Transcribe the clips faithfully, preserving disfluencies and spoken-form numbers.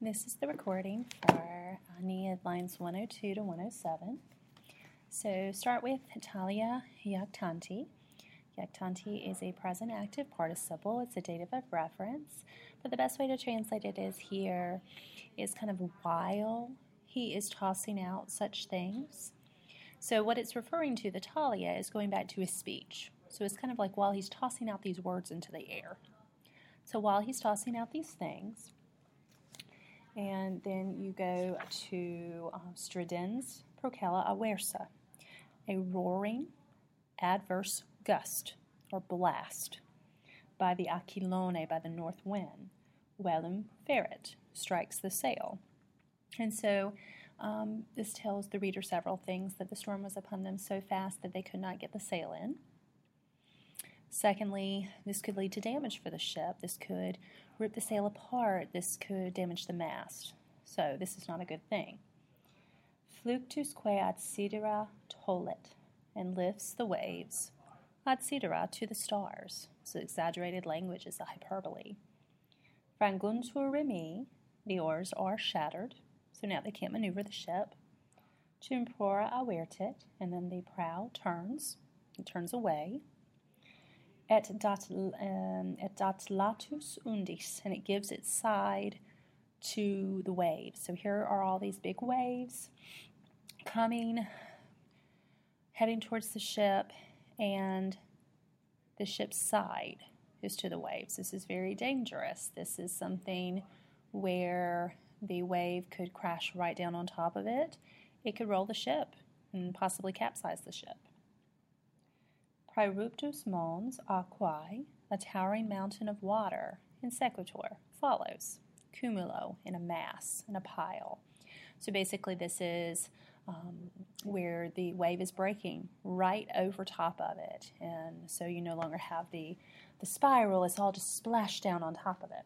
This is the recording for Aeneid lines one oh two to one oh seven. So start with Italia Iactanti. Iactanti is a present active participle. It's a dative of reference. But the best way to translate it is here is kind of while he is tossing out such things. So what it's referring to, the Talia, is going back to his speech. So it's kind of like while he's tossing out these words into the air. So while he's tossing out these things, and then you go to um, Stridens Procella Aversa, a roaring, adverse gust or blast by the Aquilone, by the north wind. Velum ferret, strikes the sail. And so um, this tells the reader several things, that the storm was upon them so fast that they could not get the sail in. Secondly, this could lead to damage for the ship. This could rip the sail apart. This could damage the mast. So this is not a good thing. Fluctus quae ad sidera tollet, and lifts the waves, ad sidera, to the stars. So exaggerated language is a hyperbole. Franguntur remi, the oars are shattered, so now they can't maneuver the ship. Tempora avertit, and then the prow turns, it turns away. Et dat, um, et dat latus undis, and it gives its side to the waves. So here are all these big waves coming, heading towards the ship, and the ship's side is to the waves. This is very dangerous. This is something where the wave could crash right down on top of it. It could roll the ship and possibly capsize the ship. Praeruptus mons aquae, a towering mountain of water, in sequitur, follows. Cumulo, in a mass, in a pile. So basically this is um, where the wave is breaking right over top of it. And so you no longer have the, the spiral, it's all just splashed down on top of it.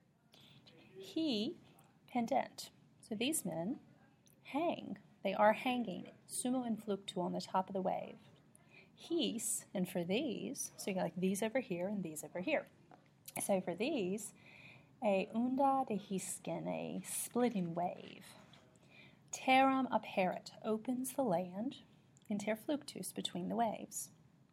He, pendent. So these men hang. They are hanging, sumo and fluctu, on the top of the wave. His, and for these, so you got like these over here and these over here. So for these, a unda de hisken, a splitting wave. Terram apparet, opens the land, inter fluctus, between the waves.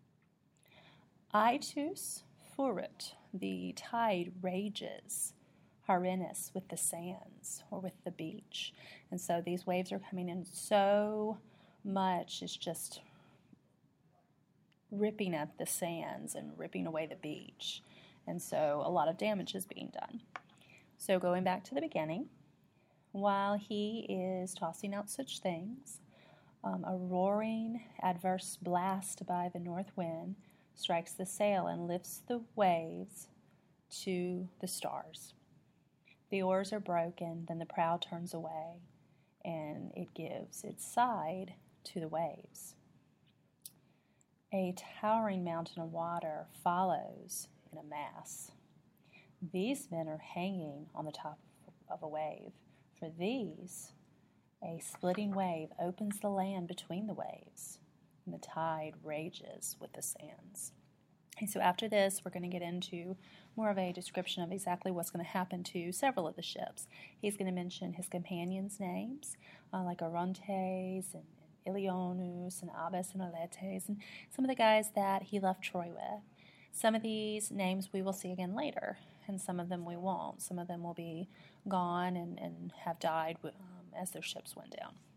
Aetus furut, the tide rages, harenis, with the sands, or with the beach. And so these waves are coming in so much, it's just ripping at the sands and ripping away the beach. And so a lot of damage is being done. So going back to the beginning, while he is tossing out such things, um, a roaring adverse blast by the north wind strikes the sail and lifts the waves to the stars. The oars are broken, then the prow turns away, and it gives its side to the waves. A towering mountain of water follows in a mass. These men are hanging on the top of a wave. For these, a splitting wave opens the land between the waves, and the tide rages with the sands. And so after this, we're going to get into more of a description of exactly what's going to happen to several of the ships. He's going to mention his companions' names, uh, like Orontes and Ilionus and Abas and Aletes, and some of the guys that he left Troy with. Some of these names we will see again later, and some of them we won't. Some of them will be gone and, and have died um, as their ships went down.